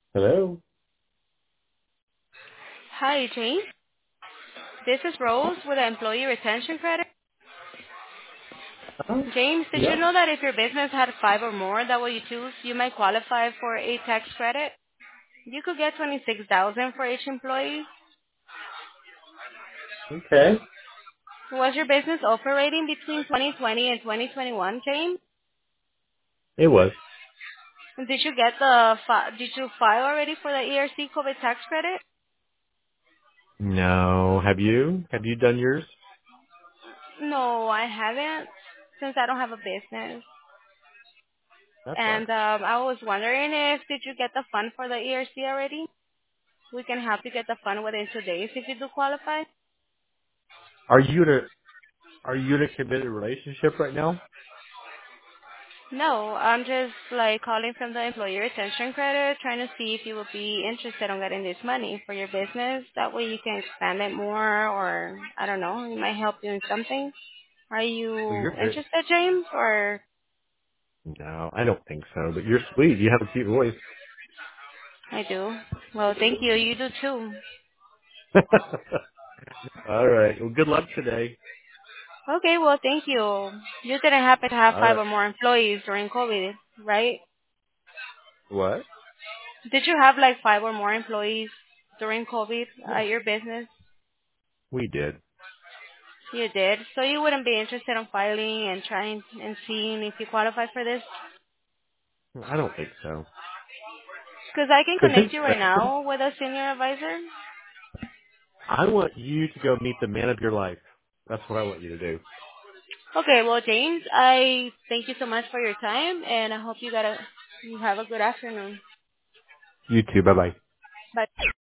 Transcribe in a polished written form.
Hello? Hi, James. This is Rose with the Employee Retention Credit. James, did you Yeah. know that if your business had 5 or more W-2s, you might qualify for a tax credit? You could get $26,000 for each employee. Okay. Was your business operating between 2020 and 2021, James? It was. Did you get did you file already for the ERC COVID tax credit? No. Have you? Have you done yours? No, I haven't, since I don't have a business. That's all right. And I was wondering if did you get the fund for the ERC already? We can help you get the fund within 2 days if you do qualify. Are you in a are you in a committed relationship right now? No, I'm just like calling from the employee retention credit, trying to see if you would be interested in getting this money for your business. That way you can expand it more, or I don't know, it might help you in something. Are Well, you you're very. interested, James? Or No, I don't think so. But you're sweet. You have a cute voice. I do. Well, thank you. You do too. All right. Well, good luck today. Okay, well, thank you. You didn't happen to have All five right. or more employees during COVID, right? What? Did you have like 5 or more employees during COVID Yeah, at your business? we did. You did. So you wouldn't be interested in filing and trying and seeing if you qualify for this? I don't think so. Because I can But since connect you right now with a senior advisor. I want you to go meet the man of your life. That's what I want you to do. Okay, well, James, I thank you so much for your time, and I hope you have a good afternoon. You too. Bye bye. Bye.